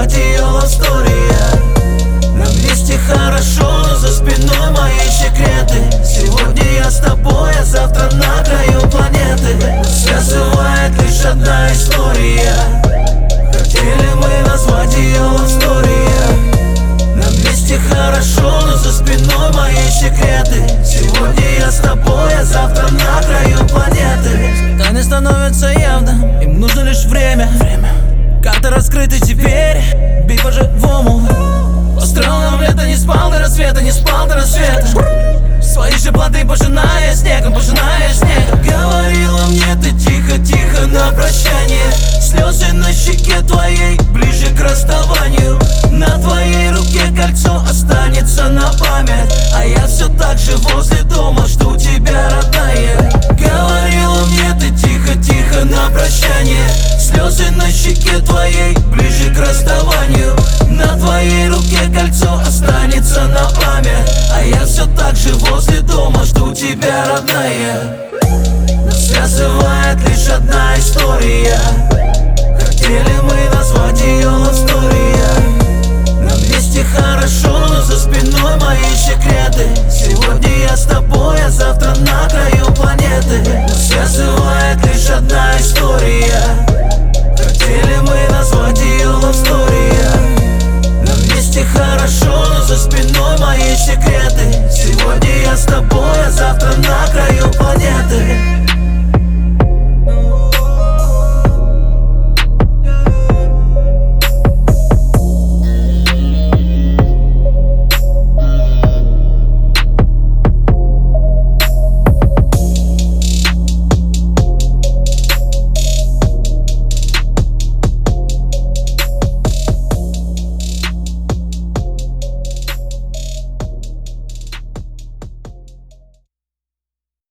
назвать ее лавстория. Нам вместе хорошо, но за спиной мои секреты. Сегодня я с тобой, а завтра на краю планеты. Нас связывает лишь одна история. Хотели мы назвать ее лавстория. Нам вместе хорошо, но за спиной мои секреты. Сегодня я с тобой, а завтра на краю планеты. Тайны становятся явно, им нужно лишь время. Карты раскрыты теперь, бей по-живому. Построил нам лето, не спал до рассвета, не спал до рассвета. Свои же плоды пожиная снегом, пожиная снегом. Говорила мне ты тихо-тихо на прощание. Слезы на щеке твоей, ближе к расставанию. На твоей руке кольцо останется на память. А я все так же возле дома жду тебя, родная. Говорила мне ты тихо-тихо на прощание. Слезы на щеке твоей, ближе к расставанию. На твоей руке кольцо останется на память. А я все так же возле дома жду тебя, родная. Нас связывает лишь одна история. Хотели мы назвать ее лавстория. Нам вместе хорошо, но за спиной мои секреты. Сегодня я с тобой, а завтра на краю планеты. Нас связывает лишь одна история.